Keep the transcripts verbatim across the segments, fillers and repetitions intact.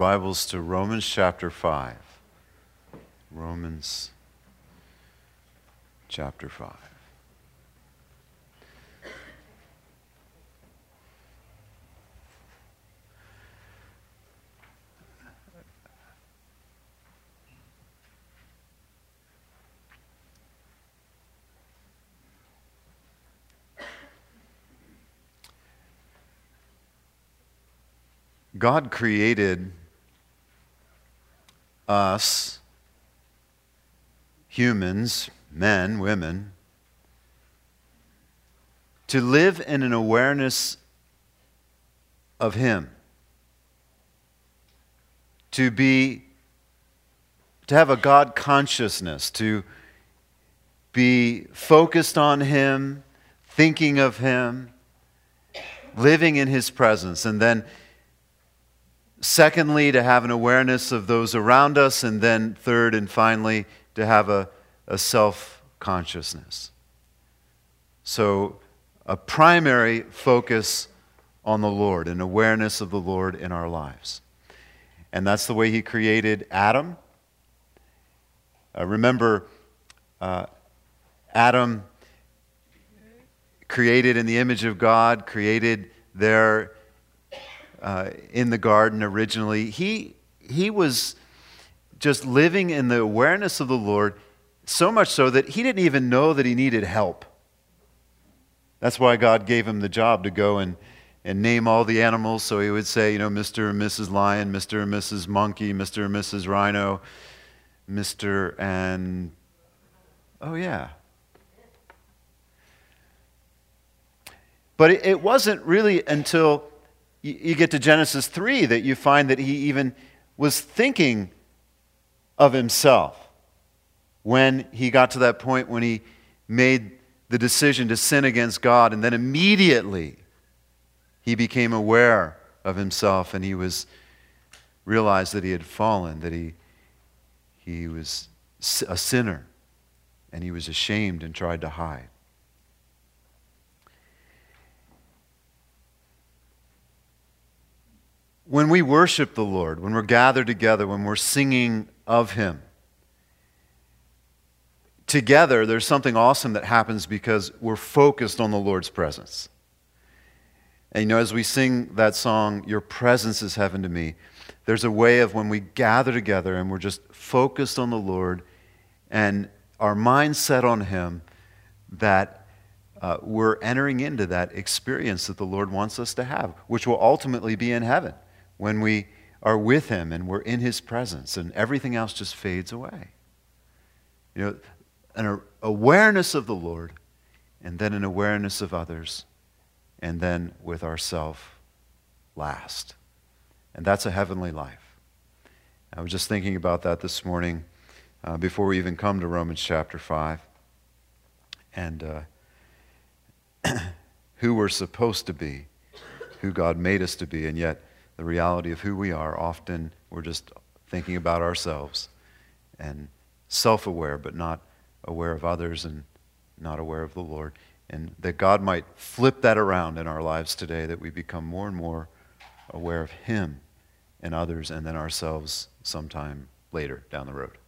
Bibles to Romans chapter five. Romans chapter five. God created us, humans, men, women, to live in an awareness of Him, to be, to have a God consciousness, to be focused on Him, thinking of Him, living in His presence, and then secondly, to have an awareness of those around us, and then third and finally, to have a, a self-consciousness. So, a primary focus on the Lord, an awareness of the Lord in our lives. And that's the way He created Adam. Uh, remember, uh, Adam, created in the image of God, created there Uh, in the garden originally, he he was just living in the awareness of the Lord, so much so that he didn't even know that he needed help. That's why God gave him the job to go and, and name all the animals. So he would say, you know, Mister and Missus Lion, Mister and Missus Monkey, Mister and Missus Rhino, Mister and... Oh, yeah. But it, it wasn't really until you get to Genesis three that you find that he even was thinking of himself when he got to that point when he made the decision to sin against God, and then immediately he became aware of himself, and he was realized that he had fallen, that he he was a sinner, and he was ashamed and tried to hide. When we worship the Lord, when we're gathered together, when we're singing of Him, together there's something awesome that happens because we're focused on the Lord's presence. And you know, as we sing that song, "Your presence is heaven to me," there's a way of when we gather together and we're just focused on the Lord and our mind's set on Him, that uh, we're entering into that experience that the Lord wants us to have, which will ultimately be in heaven, when we are with Him and we're in His presence and everything else just fades away. You know, an awareness of the Lord, and then an awareness of others, and then with ourselves last. And that's a heavenly life. I was just thinking about that this morning uh, before we even come to Romans chapter five. And uh, who we're supposed to be, who God made us to be, and yet the reality of who we are, often we're just thinking about ourselves and self-aware, but not aware of others and not aware of the Lord. And that God might flip that around in our lives today, that we become more and more aware of Him and others, and then ourselves sometime later down the road.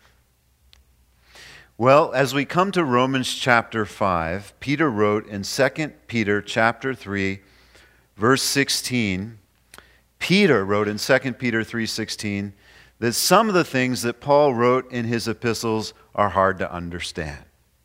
Well, as we come to Romans chapter five, Peter wrote in Second Peter chapter three, verse sixteen, Peter wrote in Second Peter three sixteen that some of the things that Paul wrote in his epistles are hard to understand.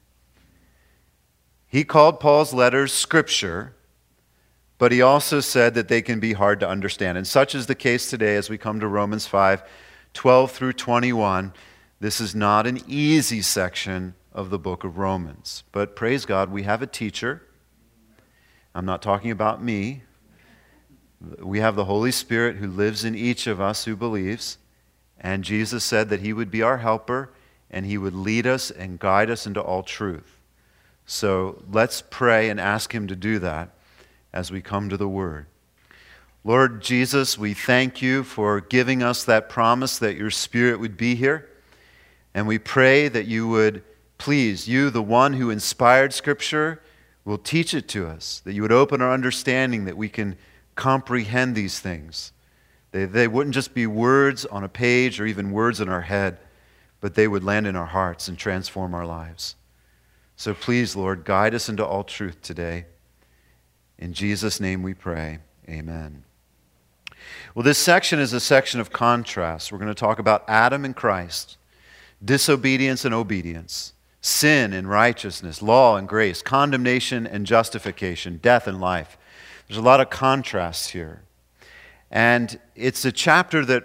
He called Paul's letters scripture, but he also said that they can be hard to understand. And such is the case today as we come to Romans five, twelve through twenty-one. This is not an easy section of the book of Romans. But praise God, we have a teacher. I'm not talking about me. We have the Holy Spirit who lives in each of us who believes. And Jesus said that He would be our helper and He would lead us and guide us into all truth. So let's pray and ask Him to do that as we come to the Word. Lord Jesus, we thank You for giving us that promise that Your Spirit would be here. And we pray that You would, please, You, the one who inspired Scripture, will teach it to us, that You would open our understanding, that we can comprehend these things, They, they wouldn't just be words on a page or even words in our head, but they would land in our hearts and transform our lives. So please, Lord, guide us into all truth today. In Jesus' name we pray. Amen. Well, this section is a section of contrast. We're going to talk about Adam and Christ, disobedience and obedience, sin and righteousness, law and grace, condemnation and justification, death and life. There's a lot of contrasts here. And it's a chapter that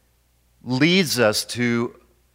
leads us to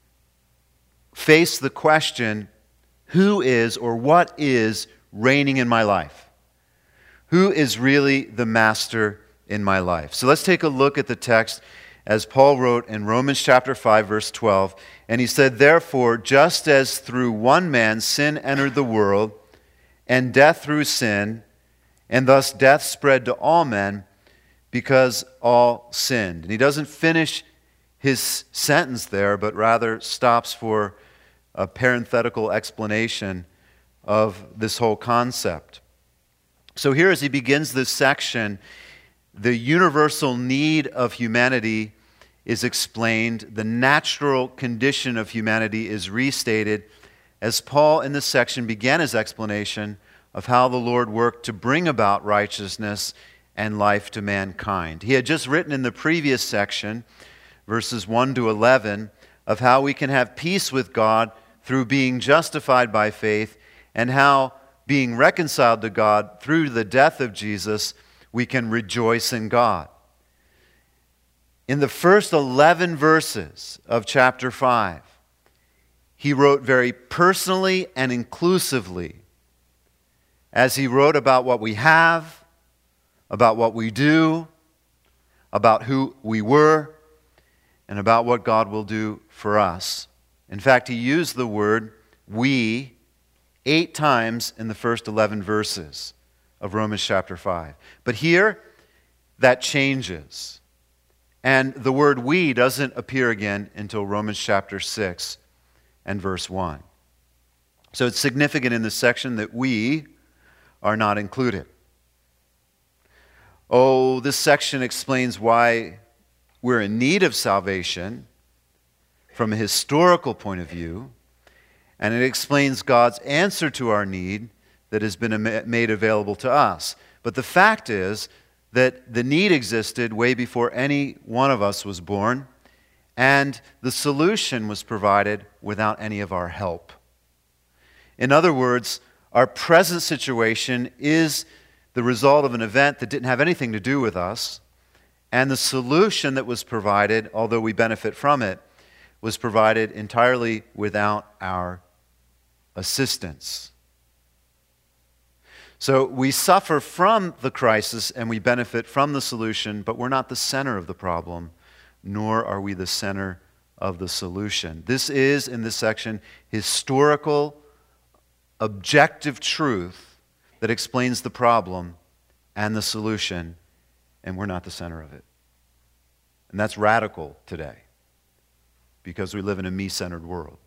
face the question, who is or what is reigning in my life? Who is really the master in my life? So let's take a look at the text as Paul wrote in Romans chapter five, verse twelve. And he said, "Therefore, just as through one man sin entered the world, and death through sin, and thus death spread to all men, because all sinned." And he doesn't finish his sentence there, but rather stops for a parenthetical explanation of this whole concept. So here as he begins this section, the universal need of humanity is explained. The natural condition of humanity is restated as Paul in this section began his explanation of how the Lord worked to bring about righteousness and life to mankind. He had just written in the previous section, verses one to eleven, of how we can have peace with God through being justified by faith, and how being reconciled to God through the death of Jesus, we can rejoice in God. In the first eleven verses of chapter five, he wrote very personally and inclusively, as he wrote about what we have, about what we do, about who we were, and about what God will do for us. In fact, he used the word "we" eight times in the first eleven verses of Romans chapter five. But here, that changes. And the word "we" doesn't appear again until Romans chapter six and verse one. So it's significant in this section that we are not included. Oh, this section explains why we're in need of salvation from a historical point of view, and it explains God's answer to our need that has been made available to us. But the fact is that the need existed way before any one of us was born, and the solution was provided without any of our help. In other words, our present situation is the result of an event that didn't have anything to do with us, and the solution that was provided, although we benefit from it, was provided entirely without our assistance. So we suffer from the crisis and we benefit from the solution, but we're not the center of the problem, nor are we the center of the solution. This is, in this section, historical, objective truth that explains the problem and the solution, and we're not the center of it. And that's radical today, because we live in a me-centered world.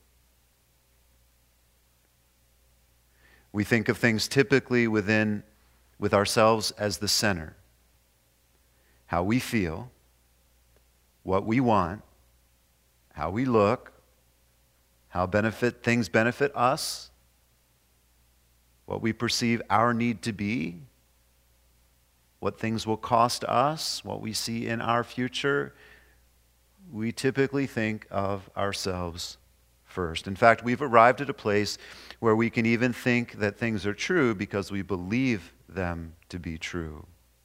We think of things typically within, with ourselves as the center. How we feel, what we want, how we look, how benefit things benefit us, what we perceive our need to be, what things will cost us, what we see in our future. We typically think of ourselves first. In fact, we've arrived at a place where we can even think that things are true because we believe them to be true.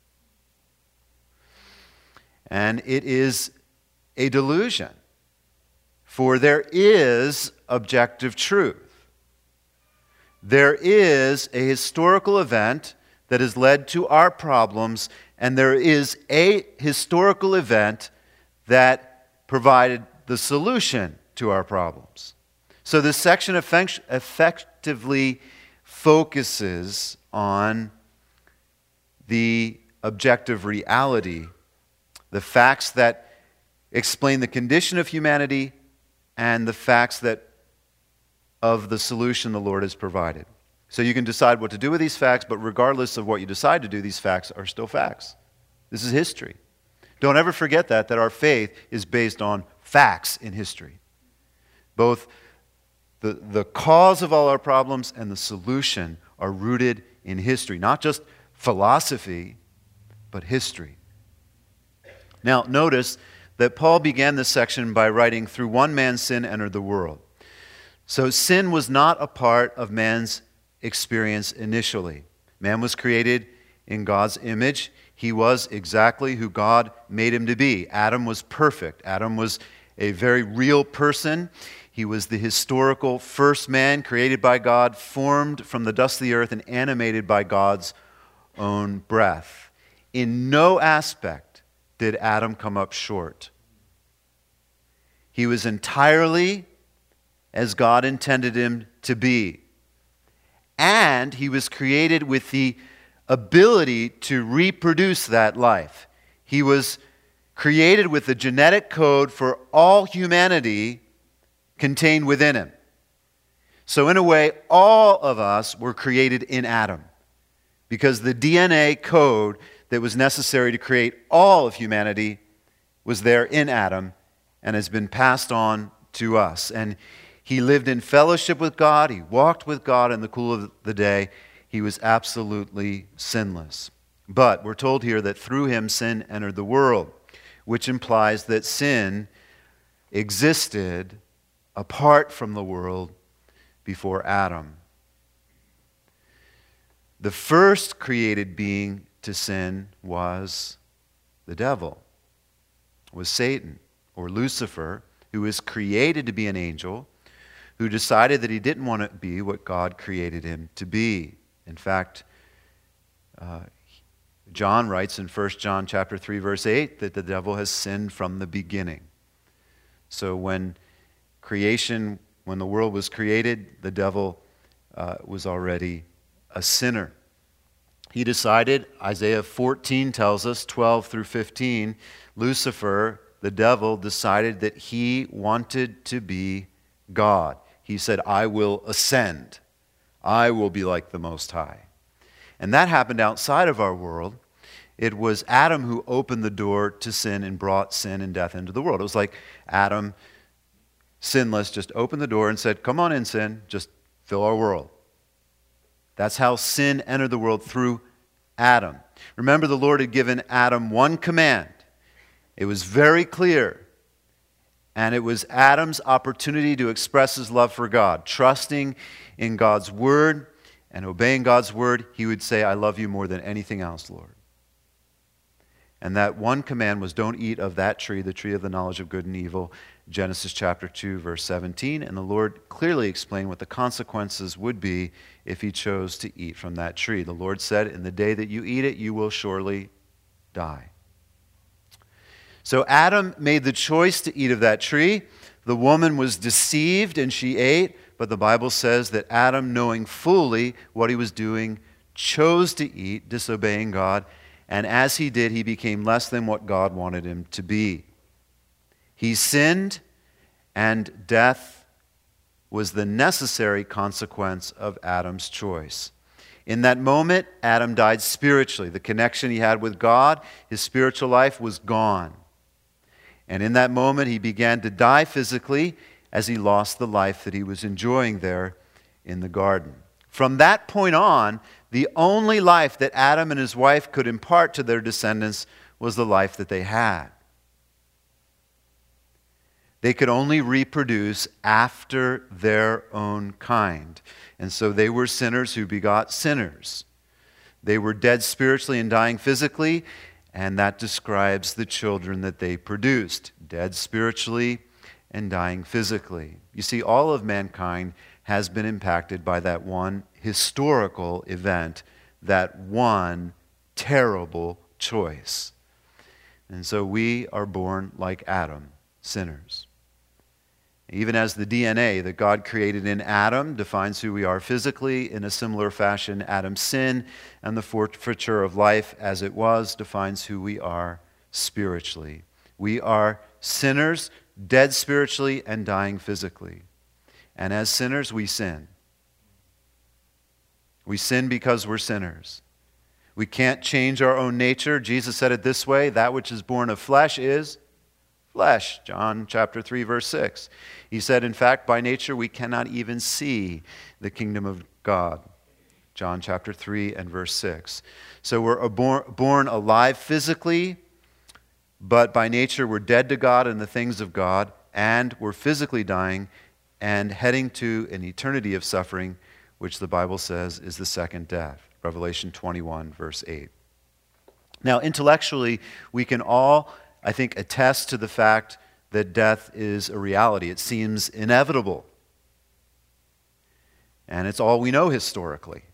And it is a delusion, for there is objective truth. There is a historical event that has led to our problems, and there is a historical event that provided the solution to our problems. So this section effect- effectively focuses on the objective reality, the facts that explain the condition of humanity and the facts that of the solution the Lord has provided. So you can decide what to do with these facts, but regardless of what you decide to do, these facts are still facts. This is history. Don't ever forget that, that our faith is based on facts in history. Both the, the cause of all our problems and the solution are rooted in history. Not just philosophy, but history. Now, notice that Paul began this section by writing, through one man's sin entered the world. So sin was not a part of man's experience initially. Man was created in God's image. He was exactly who God made him to be. Adam was perfect. Adam was a very real person. He was the historical first man created by God, formed from the dust of the earth and animated by God's own breath. In no aspect did Adam come up short. He was entirely as God intended him to be. And he was created with the ability to reproduce that life. He was created with the genetic code for all humanity contained within him. So in a way, all of us were created in Adam, because the D N A code that was necessary to create all of humanity was there in Adam and has been passed on to us. And he lived in fellowship with God. He walked with God in the cool of the day. He was absolutely sinless. But we're told here that through him sin entered the world, which implies that sin existed apart from the world before Adam. The first created being to sin was the devil, was Satan, or Lucifer, who was created to be an angel, who decided that he didn't want to be what God created him to be. In fact, uh, John writes in First John chapter three, verse eight, that the devil has sinned from the beginning. So when creation, when the world was created, the devil uh, was already a sinner. He decided, Isaiah fourteen tells us, twelve through fifteen, Lucifer, the devil, decided that he wanted to be God. He said, I will ascend. I will be like the Most High. And that happened outside of our world. It was Adam who opened the door to sin and brought sin and death into the world. It was like Adam, sinless, just opened the door and said, come on in, sin, just fill our world. That's how sin entered the world, through Adam. Remember, the Lord had given Adam one command. It was very clear. And it was Adam's opportunity to express his love for God. Trusting in God's word and obeying God's word, he would say, I love you more than anything else, Lord. And that one command was, don't eat of that tree, the tree of the knowledge of good and evil, Genesis chapter two, verse seventeen. And the Lord clearly explained what the consequences would be if he chose to eat from that tree. The Lord said, in the day that you eat it, you will surely die. So Adam made the choice to eat of that tree. The woman was deceived and she ate, but the Bible says that Adam, knowing fully what he was doing, chose to eat, disobeying God, and as he did, he became less than what God wanted him to be. He sinned, and death was the necessary consequence of Adam's choice. In that moment, Adam died spiritually. The connection he had with God, his spiritual life, was gone. And in that moment, he began to die physically as he lost the life that he was enjoying there in the garden. From that point on, the only life that Adam and his wife could impart to their descendants was the life that they had. They could only reproduce after their own kind. And so they were sinners who begot sinners. They were dead spiritually and dying physically, and that describes the children that they produced, dead spiritually and dying physically. You see, all of mankind has been impacted by that one historical event, that one terrible choice. And so we are born like Adam, sinners. Even as the D N A that God created in Adam defines who we are physically, in a similar fashion, Adam's sin and the forfeiture of life as it was defines who we are spiritually. We are sinners, dead spiritually and dying physically. And as sinners, we sin. We sin because we're sinners. We can't change our own nature. Jesus said it this way, that which is born of flesh is flesh. John chapter three, verse six. He said, in fact, by nature we cannot even see the kingdom of God. John chapter three and verse six. So we're born, born alive physically, but by nature we're dead to God and the things of God, and we're physically dying and heading to an eternity of suffering, which the Bible says is the second death. Revelation twenty-one, verse eight. Now, intellectually, we can all, I think, attest to the fact that death is a reality. It seems inevitable. And it's all we know historically.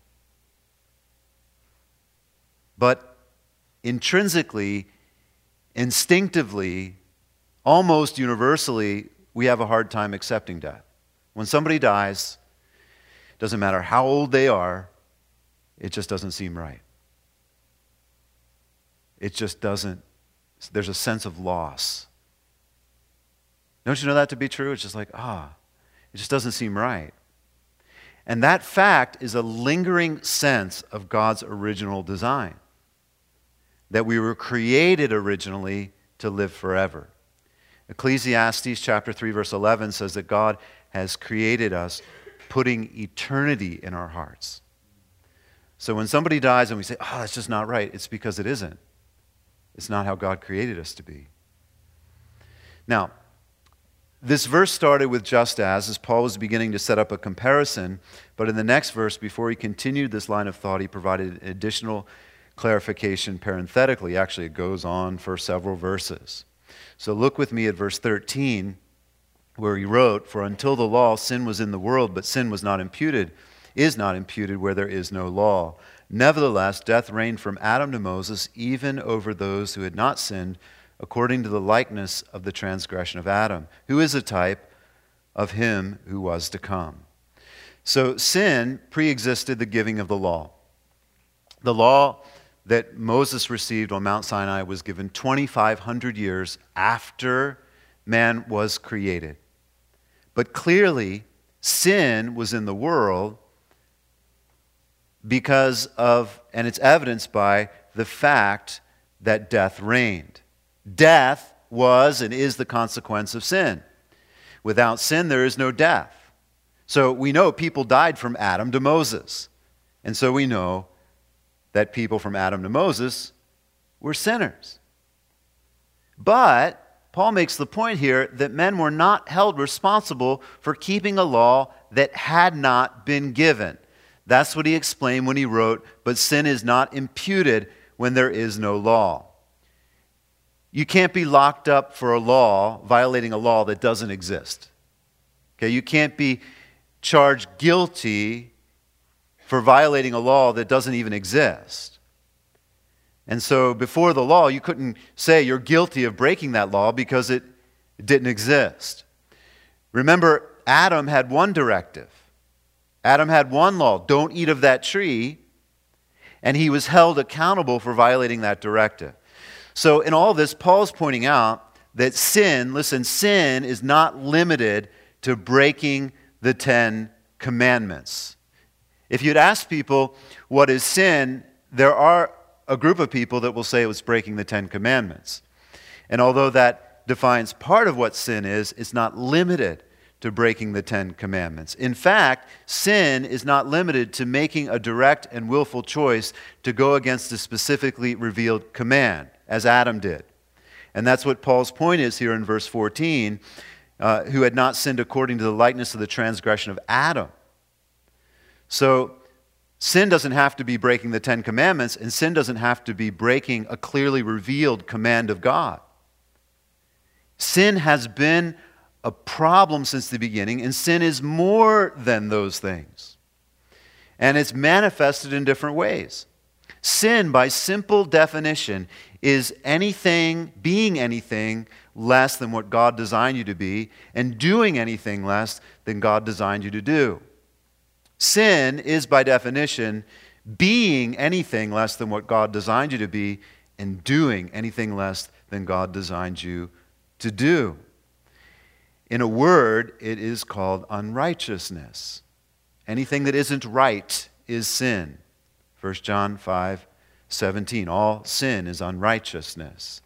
But intrinsically, instinctively, almost universally, we have a hard time accepting death. When somebody dies, doesn't matter how old they are, it just doesn't seem right. It just doesn't, there's a sense of loss. Don't you know that to be true? It's just like, ah, it just doesn't seem right. And that fact is a lingering sense of God's original design. That we were created originally to live forever. Ecclesiastes chapter three, verse eleven says that God has created us putting eternity in our hearts. So when somebody dies and we say, oh, that's just not right, it's because it isn't. It's not how God created us to be. Now, this verse started with just as, as Paul was beginning to set up a comparison, but in the next verse, before he continued this line of thought, he provided additional clarification parenthetically. Actually, it goes on for several verses. So look with me at verse thirteen, where he wrote, for until the law, sin was in the world, but sin was not imputed, is not imputed where there is no law. Nevertheless, death reigned from Adam to Moses, even over those who had not sinned, according to the likeness of the transgression of Adam, who is a type of him who was to come. So sin pre-existed the giving of the law. The law that Moses received on Mount Sinai was given twenty-five hundred years after man was created. But clearly, sin was in the world because of, and it's evidenced by, the fact that death reigned. Death was and is the consequence of sin. Without sin, there is no death. So we know people died from Adam to Moses. And so we know that people from Adam to Moses were sinners. But Paul makes the point here that men were not held responsible for keeping a law that had not been given. That's what he explained when he wrote, but sin is not imputed when there is no law. You can't be locked up for a law, violating a law that doesn't exist. Okay, you can't be charged guilty for violating a law that doesn't even exist. And so before the law, you couldn't say you're guilty of breaking that law because it didn't exist. Remember, Adam had one directive. Adam had one law, don't eat of that tree, and he was held accountable for violating that directive. So in all this, Paul's pointing out that sin, listen, sin is not limited to breaking the Ten Commandments. If you'd ask people what is sin, there are a group of people that will say it was breaking the Ten Commandments. And although that defines part of what sin is, it's not limited to breaking the Ten Commandments. In fact, sin is not limited to making a direct and willful choice to go against a specifically revealed command, as Adam did. And that's what Paul's point is here in verse fourteen, uh, who had not sinned according to the likeness of the transgression of Adam. So, sin doesn't have to be breaking the Ten Commandments, and sin doesn't have to be breaking a clearly revealed command of God. Sin has been a problem since the beginning, and sin is more than those things. And it's manifested in different ways. Sin, by simple definition, is anything, being anything less than what God designed you to be, and doing anything less than God designed you to do. Sin is, by definition, being anything less than what God designed you to be, and doing anything less than God designed you to do. In a word, it is called unrighteousness. Anything that isn't right is sin. First John five, seventeen. All sin is unrighteousness.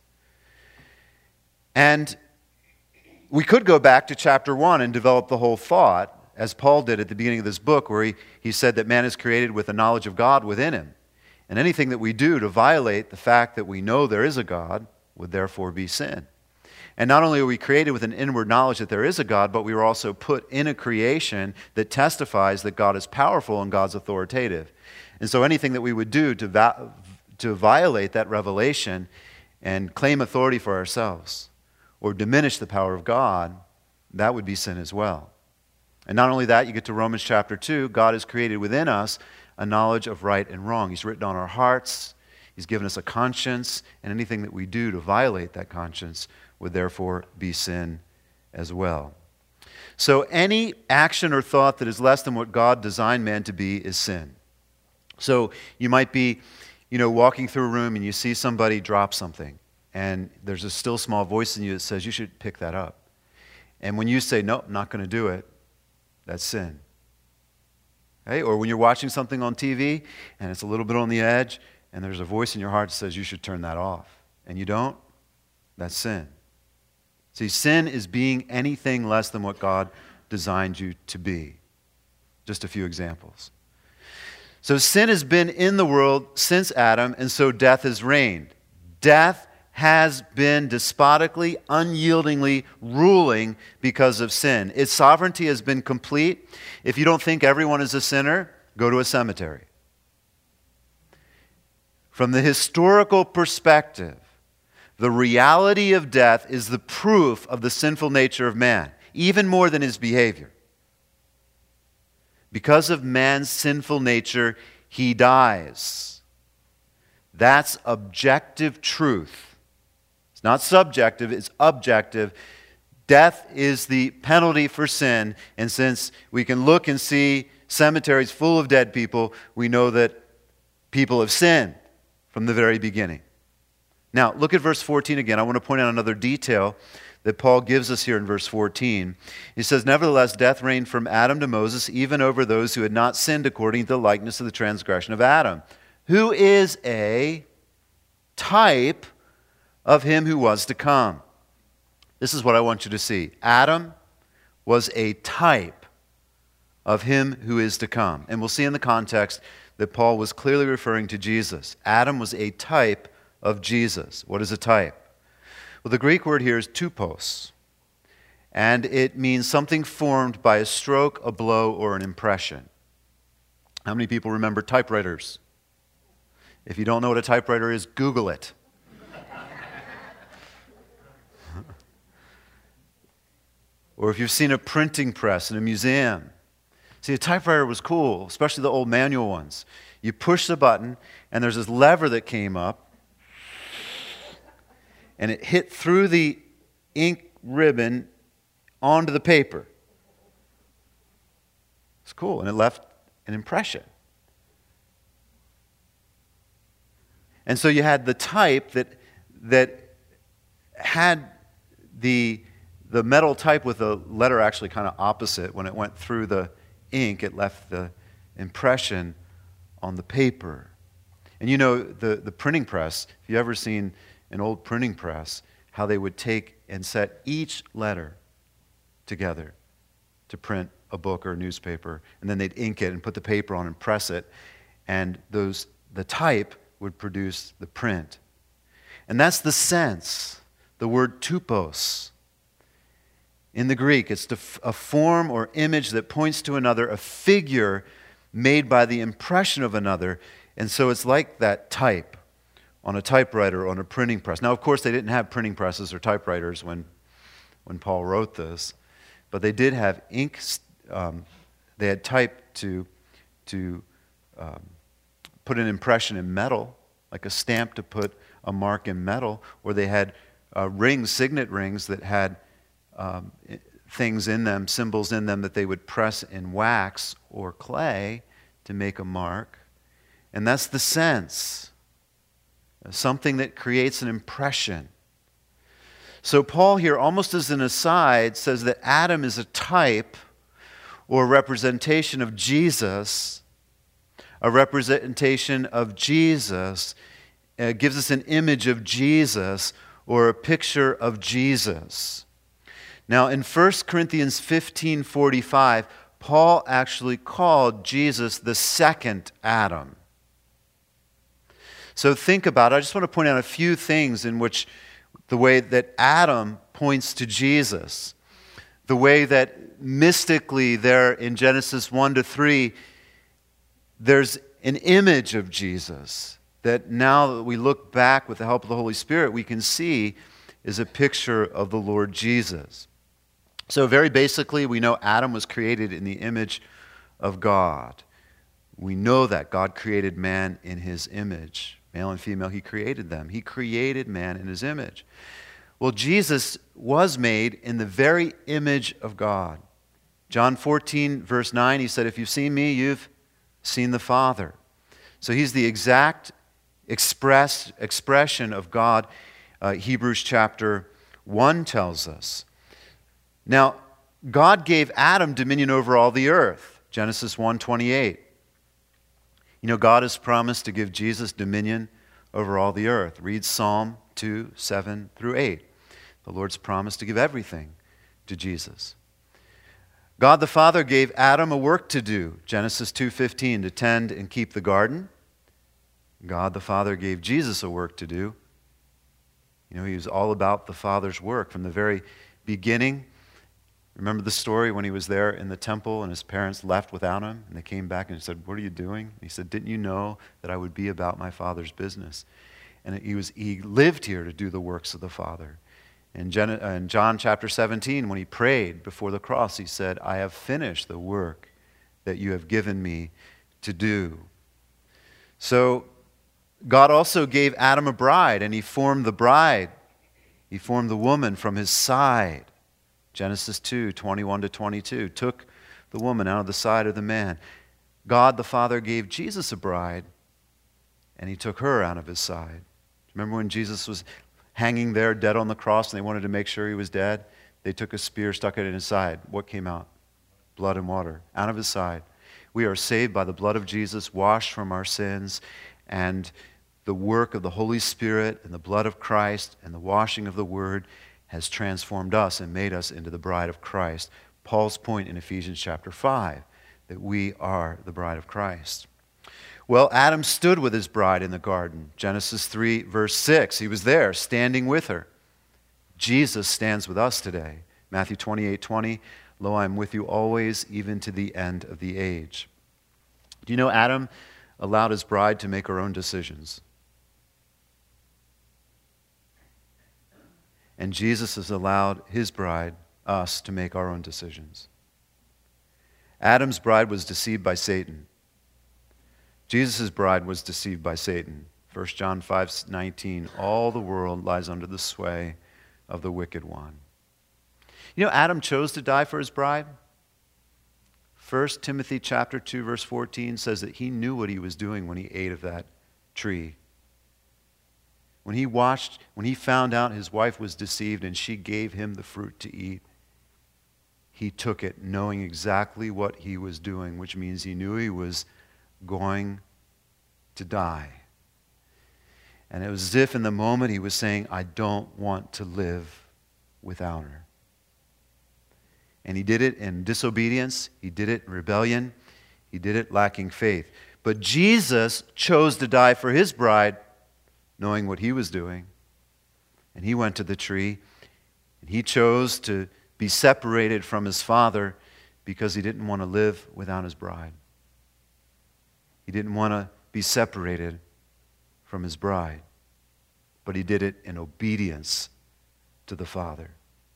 And we could go back to chapter one and develop the whole thought, as Paul did at the beginning of this book, where he, he said that man is created with a knowledge of God within him. And anything that we do to violate the fact that we know there is a God would therefore be sin. And not only are we created with an inward knowledge that there is a God, but we were also put in a creation that testifies that God is powerful and God's authoritative. And so anything that we would do to, va- to violate that revelation and claim authority for ourselves or diminish the power of God, that would be sin as well. And not only that, you get to Romans chapter two, God has created within us a knowledge of right and wrong. He's written on our hearts, He's given us a conscience, and anything that we do to violate that conscience would therefore be sin as well. So any action or thought that is less than what God designed man to be is sin. So you might be, you know, walking through a room and you see somebody drop something, and there's a still small voice in you that says you should pick that up. And when you say, nope, I'm not going to do it, that's sin. Okay? Or when you're watching something on T V and it's a little bit on the edge and there's a voice in your heart that says you should turn that off, and you don't, that's sin. See, sin is being anything less than what God designed you to be. Just a few examples. So sin has been in the world since Adam, and so death has reigned. Death has been despotically, unyieldingly ruling because of sin. Its sovereignty has been complete. If you don't think everyone is a sinner, go to a cemetery. From the historical perspective, the reality of death is the proof of the sinful nature of man, even more than his behavior. Because of man's sinful nature, he dies. That's objective truth. It's not subjective, it's objective. Death is the penalty for sin, and since we can look and see cemeteries full of dead people, we know that people have sinned from the very beginning. Now, look at verse fourteen again. I want to point out another detail that Paul gives us here in verse fourteen. He says, nevertheless, death reigned from Adam to Moses, even over those who had not sinned according to the likeness of the transgression of Adam, who is a type of him who was to come. This is what I want you to see. Adam was a type of him who is to come. And we'll see in the context that Paul was clearly referring to Jesus. Adam was a type of Jesus. What is a type? Well, the Greek word here is tupos, and it means something formed by a stroke, a blow, or an impression. How many people remember typewriters? If you don't know what a typewriter is, Google it. Or if you've seen a printing press in a museum. See, a typewriter was cool, especially the old manual ones. You push the button, and there's this lever that came up, and it hit through the ink ribbon onto the paper. It's cool, and it left an impression. And so you had the type that that had the the metal type with the letter actually kind of opposite. When it went through the ink, it left the impression on the paper. And you know, the, the printing press, if you've ever seen an old printing press, how they would take and set each letter together to print a book or a newspaper, and then they'd ink it and put the paper on and press it, and those the type would produce the print. And that's the sense, the word tupos. In the Greek, it's a form or image that points to another, a figure made by the impression of another, and so it's like that type on a typewriter, on a printing press. Now, of course, they didn't have printing presses or typewriters when, when Paul wrote this, but they did have ink. Um, they had type to, to um, put an impression in metal, like a stamp to put a mark in metal, or they had uh, rings, signet rings that had um, things in them, symbols in them that they would press in wax or clay to make a mark. And that's the sense. Something that creates an impression. So Paul here, almost as an aside, says that Adam is a type or representation of Jesus. A representation of Jesus uh, gives us an image of Jesus or a picture of Jesus. Now, in First Corinthians fifteen forty-five, Paul actually called Jesus the second Adam. So think about it. I just want to point out a few things in which the way that Adam points to Jesus, the way that mystically there in Genesis one to three, there's an image of Jesus that now that we look back with the help of the Holy Spirit, we can see is a picture of the Lord Jesus. So very basically, we know Adam was created in the image of God. We know that God created man in his image. Male and female, he created them. He created man in his image. Well, Jesus was made in the very image of God. John fourteen, verse nine, he said, if you've seen me, you've seen the Father. So he's the exact express, expression of God, uh, Hebrews chapter one tells us. Now, God gave Adam dominion over all the earth, Genesis one twenty-eight. You know, God has promised to give Jesus dominion over all the earth. Read Psalm two, seven through eight. The Lord's promised to give everything to Jesus. God the Father gave Adam a work to do, Genesis two fifteen, to tend and keep the garden. God the Father gave Jesus a work to do. You know, he was all about the Father's work from the very beginning. Remember the story when he was there in the temple and his parents left without him and they came back and said, what are you doing? He said, didn't you know that I would be about my Father's business? And he was he lived here to do the works of the Father. In John chapter seventeen, when he prayed before the cross, he said, I have finished the work that you have given me to do. So God also gave Adam a bride, and he formed the bride. He formed the woman from his side. Genesis two, twenty-one to twenty-two, took the woman out of the side of the man. God the Father gave Jesus a bride, and he took her out of his side. Remember when Jesus was hanging there dead on the cross and they wanted to make sure he was dead? They took a spear, stuck it in his side. What came out? Blood and water out of his side. We are saved by the blood of Jesus, washed from our sins, and the work of the Holy Spirit and the blood of Christ and the washing of the Word has transformed us and made us into the bride of Christ. Paul's point in Ephesians chapter five, that we are the bride of Christ. Well, Adam stood with his bride in the garden. Genesis three, verse six. He was there, standing with her. Jesus stands with us today. Matthew twenty-eight, twenty. Lo, I am with you always, even to the end of the age. Do you know Adam allowed his bride to make her own decisions? And Jesus has allowed his bride, us, to make our own decisions. Adam's bride was deceived by Satan. Jesus' bride was deceived by Satan. First John five nineteen, all the world lies under the sway of the wicked one. You know, Adam chose to die for his bride. First Timothy chapter two, verse fourteen says that he knew what he was doing when he ate of that tree. When he watched, when he found out his wife was deceived and she gave him the fruit to eat, he took it knowing exactly what he was doing, which means he knew he was going to die. And it was as if in the moment he was saying, I don't want to live without her. And he did it in disobedience. He did it in rebellion. He did it lacking faith. But Jesus chose to die for his bride, knowing what he was doing. And he went to the tree, and he chose to be separated from his Father because he didn't want to live without his bride. He didn't want to be separated from his bride, but he did it in obedience to the Father.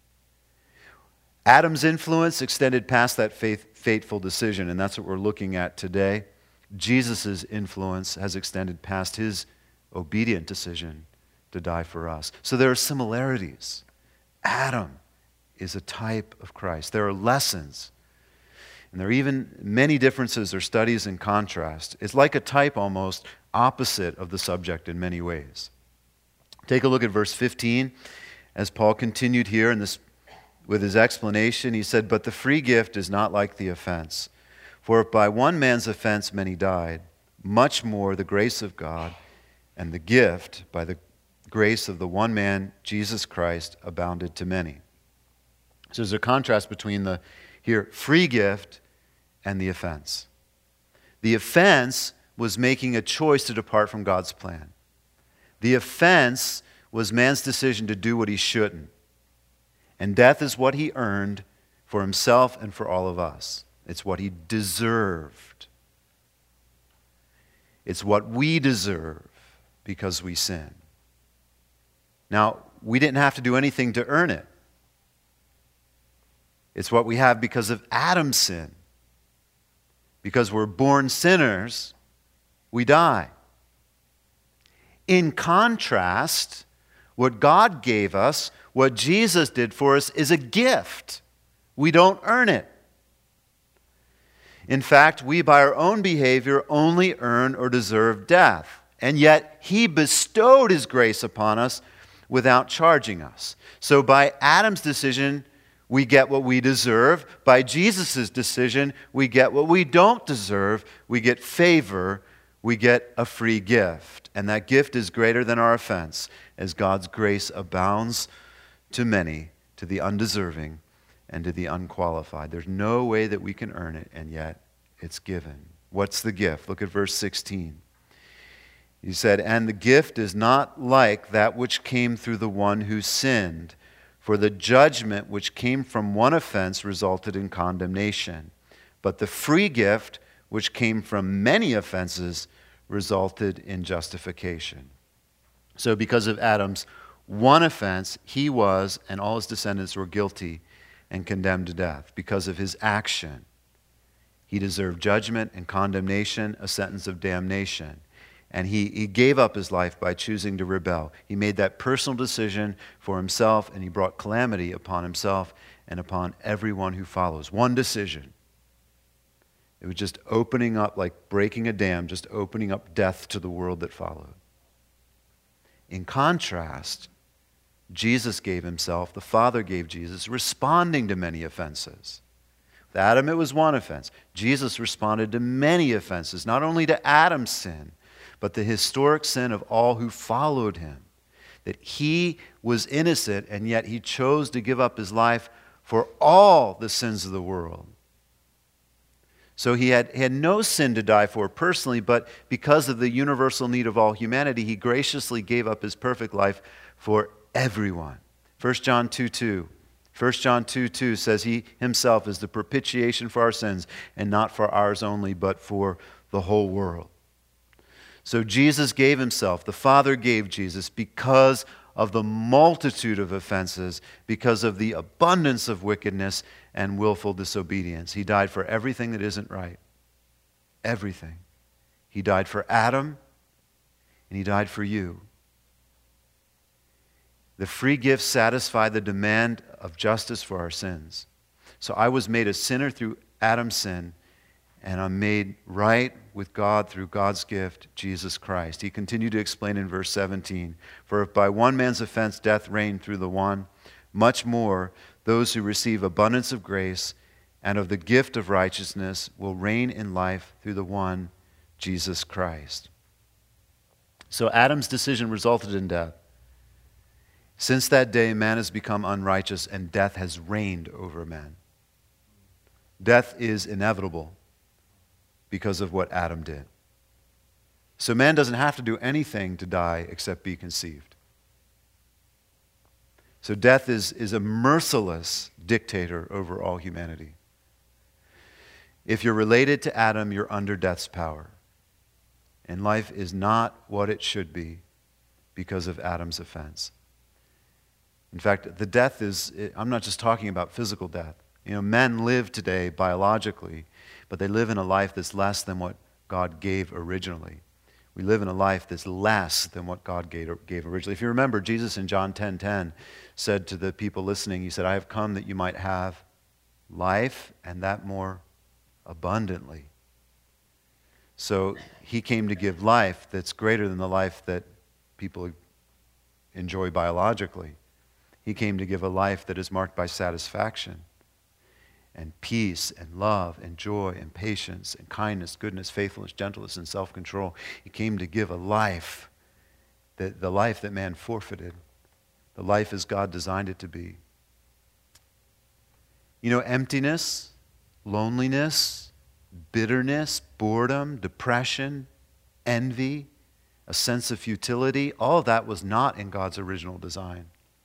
Adam's influence extended past that faith, fateful decision, and that's what we're looking at today. Jesus' influence has extended past his obedient decision to die for us. So there are similarities. Adam is a type of Christ. There are lessons. And there are even many differences or studies in contrast. It's like a type almost opposite of the subject in many ways. Take a look at verse fifteen. As Paul continued here in this, with his explanation, he said, but the free gift is not like the offense. For if by one man's offense many died, much more the grace of God And the gift, by the grace of the one man, Jesus Christ, abounded to many. So there's a contrast between the here free gift and the offense. The offense was making a choice to depart from God's plan. The offense was man's decision to do what he shouldn't. And death is what he earned for himself and for all of us. It's what he deserved. It's what we deserve because we sin. Now, we didn't have to do anything to earn it. It's what we have because of Adam's sin. Because we're born sinners, we die. In contrast, what God gave us, what Jesus did for us, is a gift. We don't earn it. In fact, we by our own behavior only earn or deserve death. And yet, He bestowed His grace upon us without charging us. So by Adam's decision, we get what we deserve. By Jesus' decision, we get what we don't deserve. We get favor. We get a free gift. And that gift is greater than our offense, as God's grace abounds to many, to the undeserving, and to the unqualified. There's no way that we can earn it, and yet it's given. What's the gift? Look at verse sixteen. He said, "And the gift is not like that which came through the one who sinned. For the judgment which came from one offense resulted in condemnation. But the free gift which came from many offenses resulted in justification." So because of Adam's one offense, he was and all his descendants were guilty and condemned to death. Because of his action, he deserved judgment and condemnation, a sentence of damnation. And he, he gave up his life by choosing to rebel. He made that personal decision for himself, and he brought calamity upon himself and upon everyone who follows. One decision. It was just opening up, like breaking a dam, just opening up death to the world that followed. In contrast, Jesus gave himself, the Father gave Jesus, responding to many offenses. With Adam, it was one offense. Jesus responded to many offenses, not only to Adam's sin, but the historic sin of all who followed him. That he was innocent, and yet he chose to give up his life for all the sins of the world. So he had, he had no sin to die for personally, but because of the universal need of all humanity, he graciously gave up his perfect life for everyone. First John two two. First John two two says he himself is the propitiation for our sins, and not for ours only, but for the whole world. So Jesus gave himself, the Father gave Jesus, because of the multitude of offenses, because of the abundance of wickedness and willful disobedience. He died for everything that isn't right. Everything. He died for Adam, and he died for you. The free gift satisfied the demand of justice for our sins. So I was made a sinner through Adam's sin, and I'm made right with God through God's gift, Jesus Christ. He continued to explain in verse seventeen, "For if by one man's offense death reigned through the one, much more those who receive abundance of grace and of the gift of righteousness will reign in life through the one, Jesus Christ." So Adam's decision resulted in death. Since that day, man has become unrighteous, and death has reigned over man. Death is inevitable because of what Adam did. So man doesn't have to do anything to die except be conceived. So death is, is a merciless dictator over all humanity. If you're related to Adam, you're under death's power. And life is not what it should be because of Adam's offense. In fact, the death is, I'm not just talking about physical death. You know, men live today biologically, but they live in a life that's less than what God gave originally. We live in a life that's less than what God gave, gave originally. If you remember, Jesus in John ten ten said to the people listening, he said, "I have come that you might have life, and that more abundantly." So he came to give life that's greater than the life that people enjoy biologically. He came to give a life that is marked by satisfaction and peace and love and joy and patience and kindness, goodness, faithfulness, gentleness, and self-control. He came to give a life the, the life that man forfeited, the life as God designed it to be. You know, emptiness, loneliness, bitterness, boredom, depression, envy, a sense of futility, all of that was not in God's original design.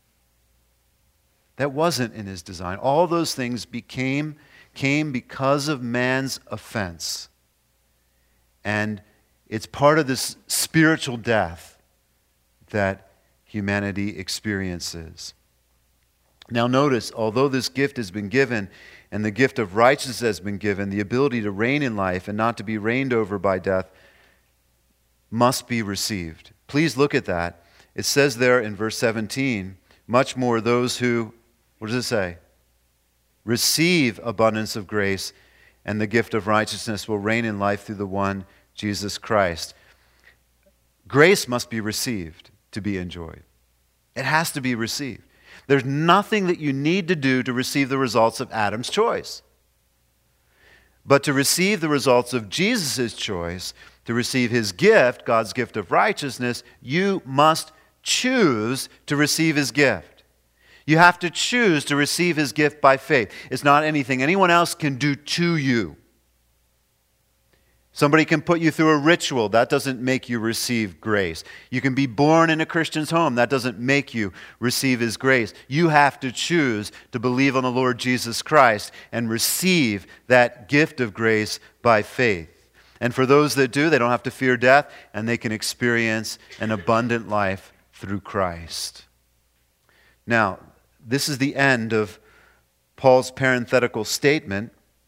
That wasn't in his design. All those things became came because of man's offense. And it's part of this spiritual death that humanity experiences. Now notice, although this gift has been given, and the gift of righteousness has been given, the ability to reign in life and not to be reigned over by death must be received. Please look at that. It says there in verse seventeen, much more those who, what does it say? Receive abundance of grace and the gift of righteousness will reign in life through the one, Jesus Christ. Grace must be received to be enjoyed. It has to be received. There's nothing that you need to do to receive the results of Adam's choice. But to receive the results of Jesus' choice, to receive his gift, God's gift of righteousness, you must choose to receive his gift. You have to choose to receive his gift by faith. It's not anything anyone else can do to you. Somebody can put you through a ritual. That doesn't make you receive grace. You can be born in a Christian's home. That doesn't make you receive his grace. You have to choose to believe on the Lord Jesus Christ and receive that gift of grace by faith. And for those that do, they don't have to fear death, and they can experience an abundant life through Christ. Now, this is the end of Paul's parenthetical statement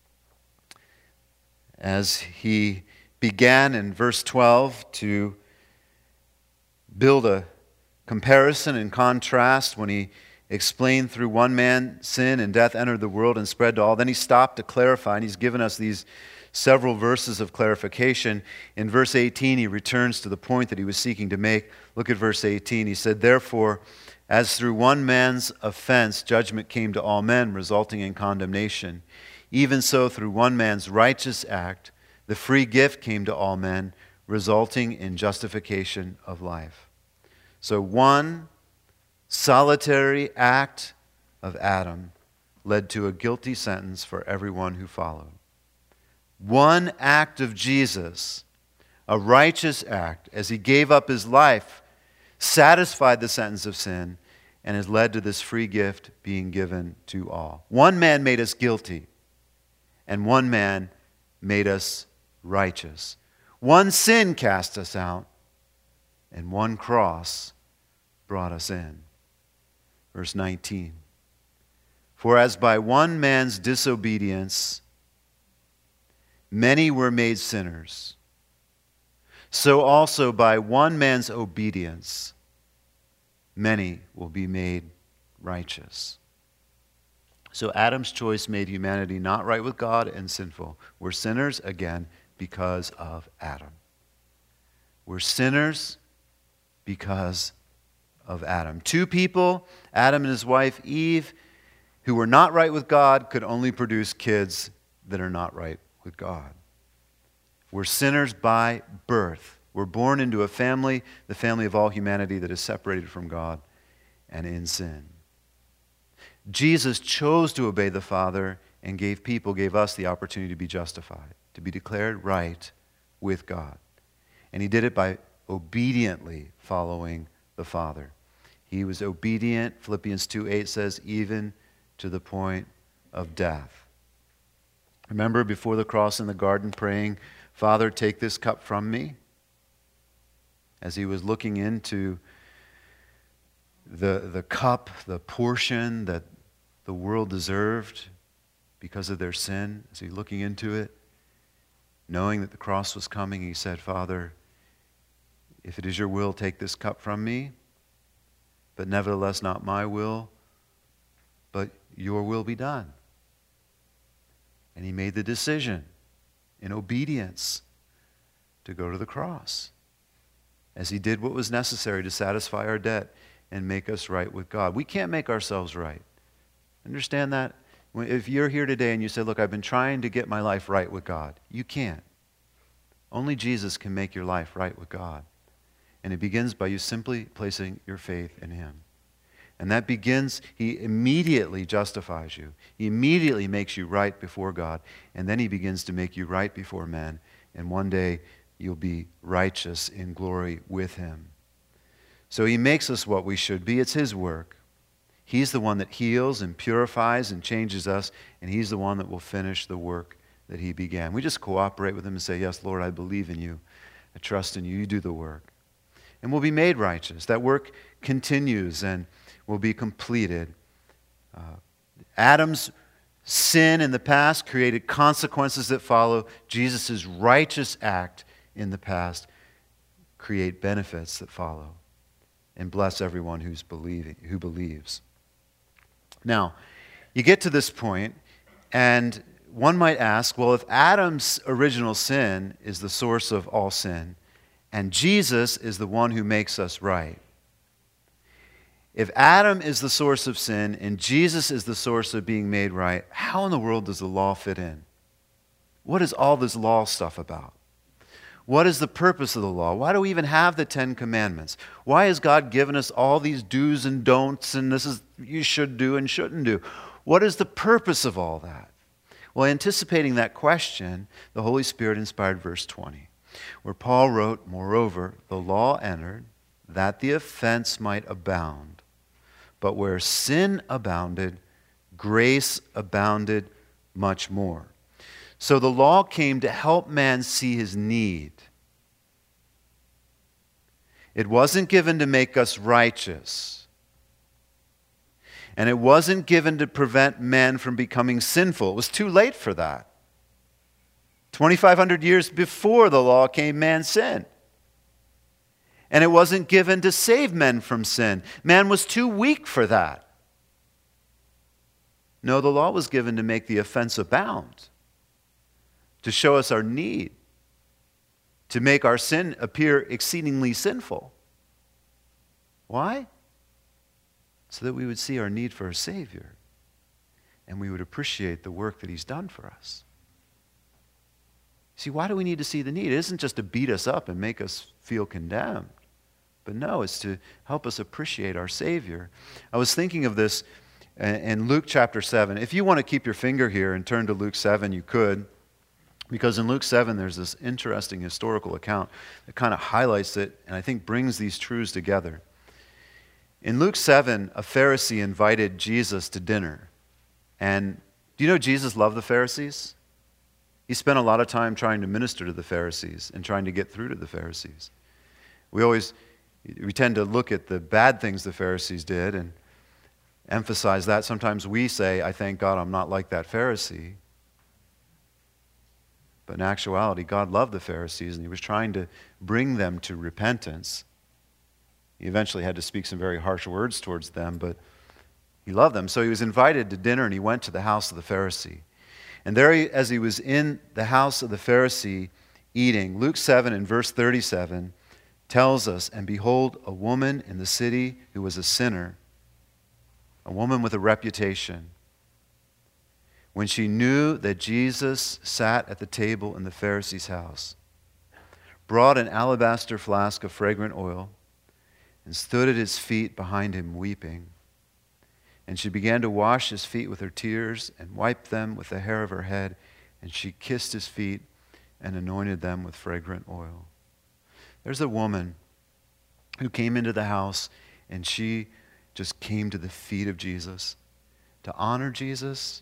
as he began in verse twelve to build a comparison and contrast when he explained through one man sin and death entered the world and spread to all. Then he stopped to clarify, and he's given us these several verses of clarification. In verse eighteen, he returns to the point that he was seeking to make. Look at verse eighteen. He said, therefore, as through one man's offense judgment came to all men, resulting in condemnation, even so through one man's righteous act the free gift came to all men, resulting in justification of life. So one solitary act of Adam led to a guilty sentence for everyone who followed. One act of Jesus, a righteous act, as he gave up his life, satisfied the sentence of sin, and has led to this free gift being given to all. One man made us guilty, and one man made us righteous. One sin cast us out, and one cross brought us in. Verse nineteen. For as by one man's disobedience many were made sinners, so also by one man's obedience many will be made righteous. So Adam's choice made humanity not right with God and sinful. We're sinners, again, because of Adam. We're sinners because of Adam. Two people, Adam and his wife Eve, who were not right with God, could only produce kids that are not right with God. We're sinners by birth. We're born into a family, the family of all humanity that is separated from God and in sin. Jesus chose to obey the Father and gave people, gave us the opportunity to be justified, to be declared right with God. And he did it by obediently following the Father. He was obedient, Philippians two eight says, even to the point of death. Remember before the cross in the garden praying, Father, take this cup from me? As he was looking into the, the cup, the portion that the world deserved because of their sin, as he looking into it, knowing that the cross was coming, he said, Father, if it is your will, take this cup from me, but nevertheless not my will, but your will be done. And he made the decision in obedience to go to the cross, as he did what was necessary to satisfy our debt and make us right with God. We can't make ourselves right. Understand that? If you're here today and you say, look, I've been trying to get my life right with God, you can't. Only Jesus can make your life right with God. And it begins by you simply placing your faith in him. And that begins, he immediately justifies you. He immediately makes you right before God. And then he begins to make you right before men. And one day you'll be righteous in glory with him. So he makes us what we should be. It's his work. He's the one that heals and purifies and changes us. And he's the one that will finish the work that he began. We just cooperate with him and say, yes, Lord, I believe in you. I trust in you. You do the work. And we'll be made righteous. That work continues and will be completed. Uh, Adam's sin in the past created consequences that follow. Jesus' righteous act in the past create benefits that follow. And bless everyone who's believing, who believes. Now, you get to this point, and one might ask, well, if Adam's original sin is the source of all sin, and Jesus is the one who makes us right, if Adam is the source of sin and Jesus is the source of being made right, how in the world does the law fit in? What is all this law stuff about? What is the purpose of the law? Why do we even have the Ten Commandments? Why has God given us all these do's and don'ts and this is you should do and shouldn't do? What is the purpose of all that? Well, anticipating that question, the Holy Spirit inspired verse twenty, where Paul wrote, "Moreover, the law entered that the offense might abound. But where sin abounded, grace abounded much more." So the law came to help man see his need. It wasn't given to make us righteous. And it wasn't given to prevent men from becoming sinful. It was too late for that. twenty-five hundred years before the law came, man sinned. And it wasn't given to save men from sin. Man was too weak for that. No, the law was given to make the offense abound, to show us our need, to make our sin appear exceedingly sinful. Why? So that we would see our need for a Savior, and we would appreciate the work that he's done for us. See, why do we need to see the need? It isn't just to beat us up and make us feel condemned. But no, it's to help us appreciate our Savior. I was thinking of this in Luke chapter seven. If you want to keep your finger here and turn to Luke seven, you could. Because in Luke seven, there's this interesting historical account that kind of highlights it and I think brings these truths together. In Luke seven, a Pharisee invited Jesus to dinner. And do you know Jesus loved the Pharisees? He spent a lot of time trying to minister to the Pharisees and trying to get through to the Pharisees. We always, we tend to look at the bad things the Pharisees did and emphasize that. Sometimes we say, I thank God I'm not like that Pharisee. But in actuality, God loved the Pharisees and he was trying to bring them to repentance. He eventually had to speak some very harsh words towards them, but he loved them. So he was invited to dinner and he went to the house of the Pharisee. And there, he, as he was in the house of the Pharisee eating, Luke seven and verse thirty-seven tells us, "And behold, a woman in the city who was a sinner, a woman with a reputation, when she knew that Jesus sat at the table in the Pharisee's house, brought an alabaster flask of fragrant oil and stood at his feet behind him weeping. And she began to wash his feet with her tears and wiped them with the hair of her head. And she kissed his feet and anointed them with fragrant oil." There's a woman who came into the house and she just came to the feet of Jesus to honor Jesus,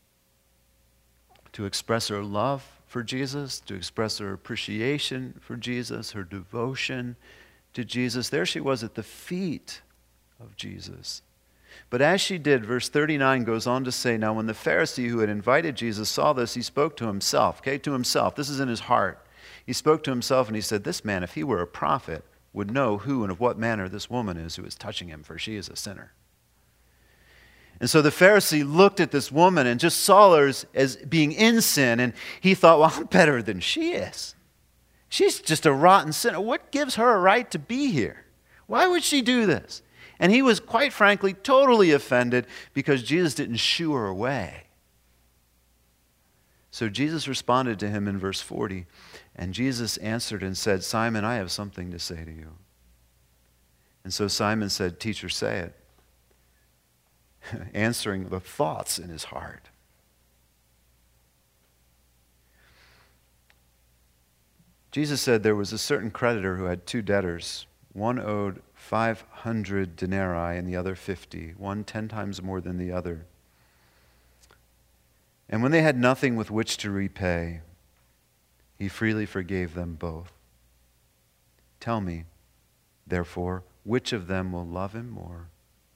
to express her love for Jesus, to express her appreciation for Jesus, her devotion to Jesus. There she was at the feet of Jesus. But as she did, verse thirty-nine goes on to say, "Now when the Pharisee who had invited Jesus saw this, he spoke to himself." Okay, to himself. This is in his heart. He spoke to himself and he said, "This man, if he were a prophet, would know who and of what manner this woman is who is touching him, for she is a sinner." And so the Pharisee looked at this woman and just saw her as, as being in sin, and he thought, well, I'm better than she is. She's just a rotten sinner. What gives her a right to be here? Why would she do this? And he was, quite frankly, totally offended because Jesus didn't shoo her away. So Jesus responded to him in verse forty, and Jesus answered and said, "Simon, I have something to say to you." And so Simon said, "Teacher, say it," answering the thoughts in his heart. Jesus said there was a certain creditor who had two debtors. One owed five hundred denarii and the other fifty, one ten times more than the other. And when they had nothing with which to repay, he freely forgave them both. Tell me, therefore, which of them will love him more?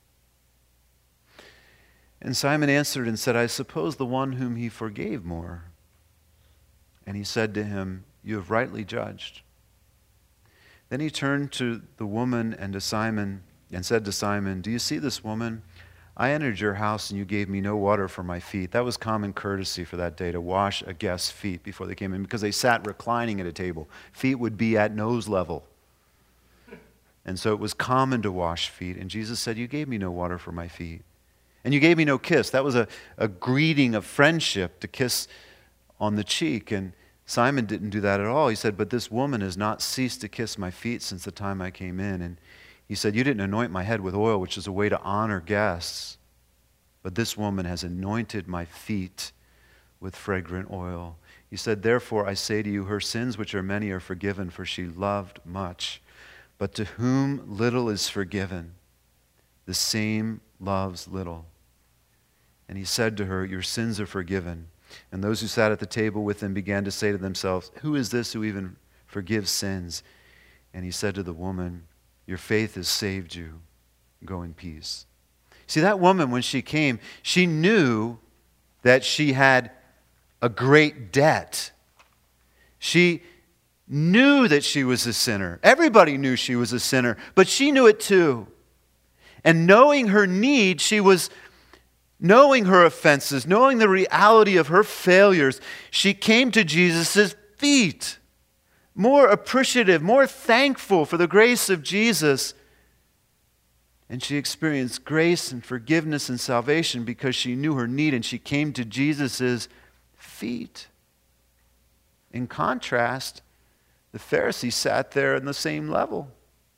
And Simon answered and said, I suppose the one whom he forgave more. And he said to him, You have rightly judged. Then he turned to the woman and to Simon and said to Simon, Do you see this woman? I entered your house and you gave me no water for my feet. That was common courtesy for that day, to wash a guest's feet before they came in, because they sat reclining at a table. Feet would be at nose level. And so it was common to wash feet. And Jesus said, You gave me no water for my feet. And you gave me no kiss. That was a, a greeting of friendship, to kiss on the cheek. And Simon didn't do that at all. He said, But this woman has not ceased to kiss my feet since the time I came in. And he said, You didn't anoint my head with oil, which is a way to honor guests. But this woman has anointed my feet with fragrant oil. He said, Therefore I say to you, her sins, which are many, are forgiven, for she loved much. But to whom little is forgiven, the same loves little. And he said to her, Your sins are forgiven. And those who sat at the table with him began to say to themselves, Who is this who even forgives sins? And he said to the woman, Your faith has saved you. Go in peace. See, that woman, when she came, she knew that she had a great debt. She knew that she was a sinner. Everybody knew she was a sinner, but she knew it too. And knowing her need, she was knowing her offenses, knowing the reality of her failures, she came to Jesus' feet, more appreciative, more thankful for the grace of Jesus. And she experienced grace and forgiveness and salvation because she knew her need, and she came to Jesus' feet. In contrast, the Pharisee sat there on the same level.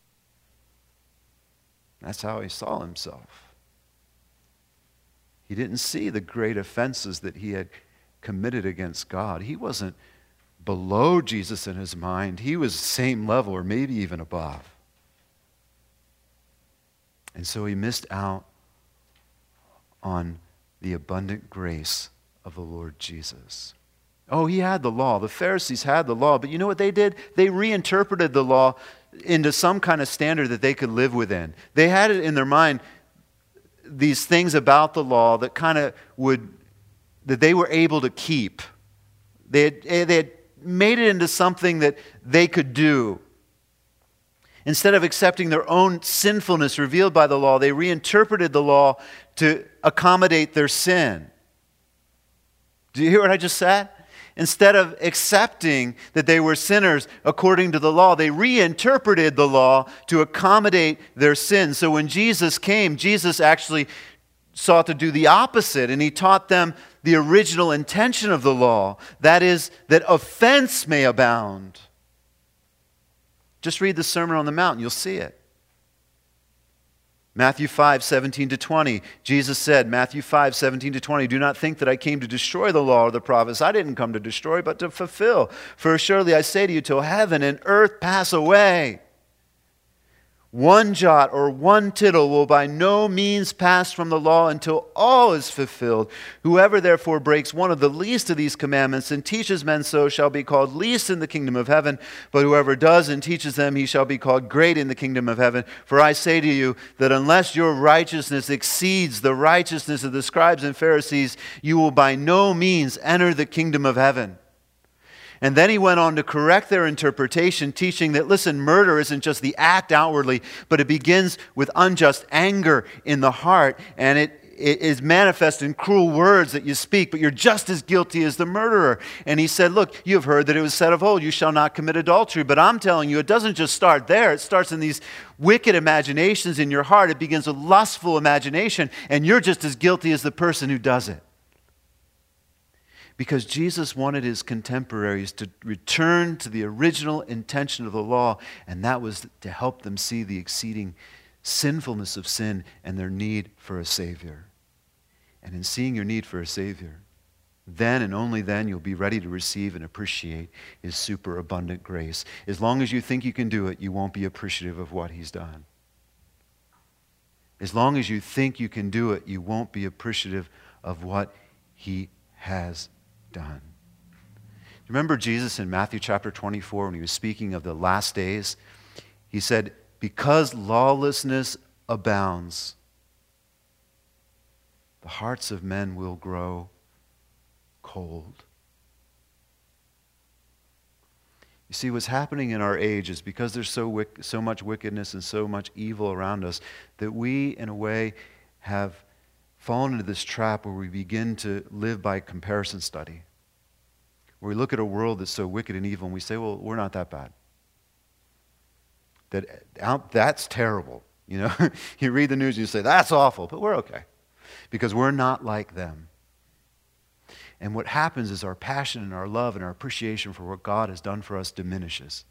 That's how he saw himself. He didn't see the great offenses that he had committed against God. He wasn't below Jesus in his mind. He was same level, or maybe even above. And so he missed out on the abundant grace of the Lord Jesus. Oh, he had the law. The Pharisees had the law. But you know what they did? They reinterpreted the law into some kind of standard that they could live within. They had it in their mind, these things about the law that kind of would, that they were able to keep. They had, they had made it into something that they could do. Instead of accepting their own sinfulness revealed by the law, they reinterpreted the law to accommodate their sin. Do you hear what I just said? Instead of accepting that they were sinners according to the law, they reinterpreted the law to accommodate their sin. So when Jesus came, Jesus actually sought to do the opposite, and he taught them the original intention of the law. That is, that offense may abound. Just read the Sermon on the Mount and you'll see it. Matthew five, seventeen to twenty, Jesus said, Matthew five, seventeen to twenty, Do not think that I came to destroy the law or the prophets. I didn't come to destroy, but to fulfill. For surely I say to you, till heaven and earth pass away, one jot or one tittle will by no means pass from the law until all is fulfilled. Whoever therefore breaks one of the least of these commandments and teaches men so shall be called least in the kingdom of heaven. But whoever does and teaches them, he shall be called great in the kingdom of heaven. For I say to you that unless your righteousness exceeds the righteousness of the scribes and Pharisees, you will by no means enter the kingdom of heaven. And then he went on to correct their interpretation, teaching that, listen, murder isn't just the act outwardly, but it begins with unjust anger in the heart, and it, it is manifest in cruel words that you speak, but you're just as guilty as the murderer. And he said, look, you have heard that it was said of old, you shall not commit adultery. But I'm telling you, it doesn't just start there. It starts in these wicked imaginations in your heart. It begins with lustful imagination, and you're just as guilty as the person who does it. Because Jesus wanted his contemporaries to return to the original intention of the law, and that was to help them see the exceeding sinfulness of sin and their need for a Savior. And in seeing your need for a Savior, then and only then you'll be ready to receive and appreciate His superabundant grace. As long as you think you can do it, you won't be appreciative of what He's done. As long as you think you can do it, you won't be appreciative of what He has done. Remember Jesus in Matthew chapter twenty-four when He was speaking of the last days? He said, because lawlessness abounds, the hearts of men will grow cold. You see, what's happening in our age is because there's so wick- so much wickedness and so much evil around us that we, in a way, have fallen into this trap where we begin to live by comparison study. Where we look at a world that's so wicked and evil and we say, well, we're not that bad. That out, that's terrible. You know, you read the news and you say, that's awful, but we're okay. Because we're not like them. And what happens is our passion and our love and our appreciation for what God has done for us diminishes.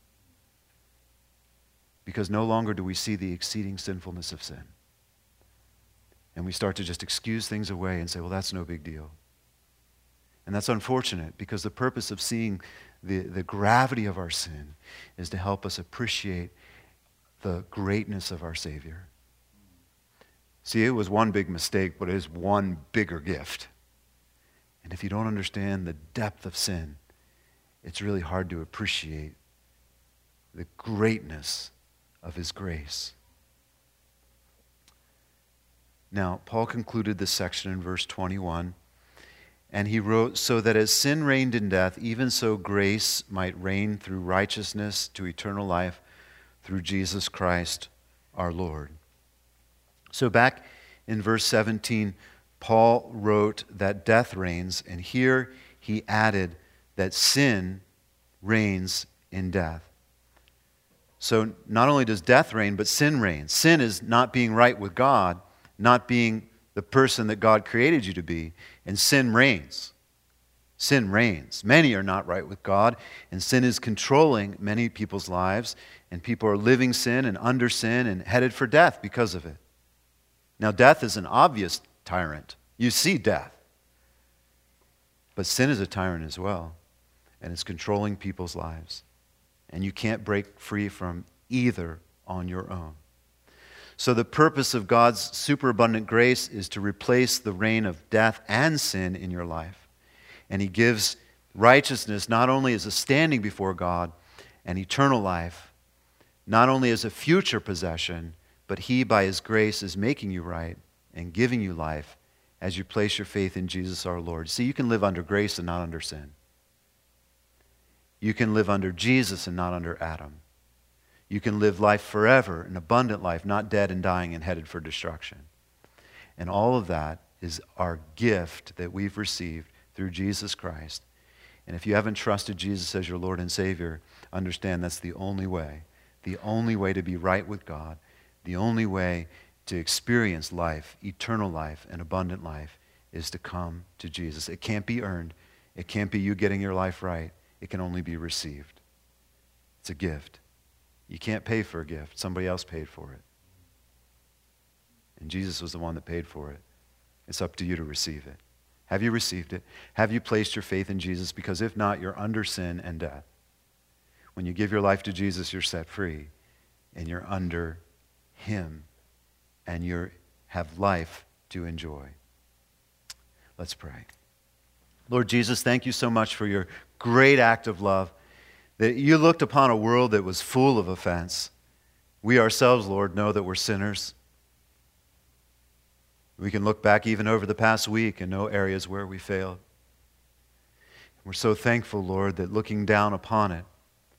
Because no longer do we see the exceeding sinfulness of sin. And we start to just excuse things away and say, well, that's no big deal. And that's unfortunate because the purpose of seeing the, the gravity of our sin is to help us appreciate the greatness of our Savior. See, it was one big mistake, but it is one bigger gift. And if you don't understand the depth of sin, it's really hard to appreciate the greatness of His grace. Now, Paul concluded this section in verse twenty-one, and he wrote, so that as sin reigned in death, even so grace might reign through righteousness to eternal life through Jesus Christ our Lord. So back in verse seventeen, Paul wrote that death reigns, and here he added that sin reigns in death. So not only does death reign, but sin reigns. Sin is not being right with God, not being the person that God created you to be, and sin reigns. Sin reigns. Many are not right with God, and sin is controlling many people's lives, and people are living sin and under sin and headed for death because of it. Now, death is an obvious tyrant. You see death. But sin is a tyrant as well, and it's controlling people's lives. And you can't break free from either on your own. So the purpose of God's superabundant grace is to replace the reign of death and sin in your life. And He gives righteousness not only as a standing before God and eternal life, not only as a future possession, but He, by His grace, is making you right and giving you life as you place your faith in Jesus our Lord. See, you can live under grace and not under sin. You can live under Jesus and not under Adam. You can live life forever, an abundant life, not dead and dying and headed for destruction. And all of that is our gift that we've received through Jesus Christ. And if you haven't trusted Jesus as your Lord and Savior, understand that's the only way. The only way to be right with God, the only way to experience life, eternal life, and abundant life is to come to Jesus. It can't be earned. It can't be you getting your life right. It can only be received. It's a gift. You can't pay for a gift. Somebody else paid for it. And Jesus was the one that paid for it. It's up to you to receive it. Have you received it? Have you placed your faith in Jesus? Because if not, you're under sin and death. When you give your life to Jesus, you're set free. And you're under Him. And you have life to enjoy. Let's pray. Lord Jesus, thank you so much for your great act of love, that you looked upon a world that was full of offense. We ourselves, Lord, know that we're sinners. We can look back even over the past week and know areas where we failed. We're so thankful, Lord, that looking down upon it,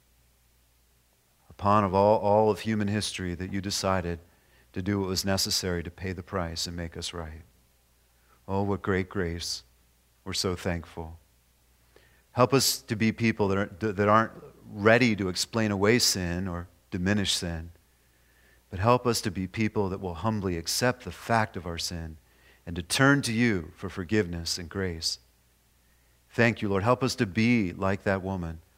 upon of all, all of human history, that you decided to do what was necessary to pay the price and make us right. Oh, what great grace. We're so thankful. Help us to be people that, are, that aren't ready to explain away sin or diminish sin, but help us to be people that will humbly accept the fact of our sin and to turn to you for forgiveness and grace. Thank you, Lord. Help us to be like that woman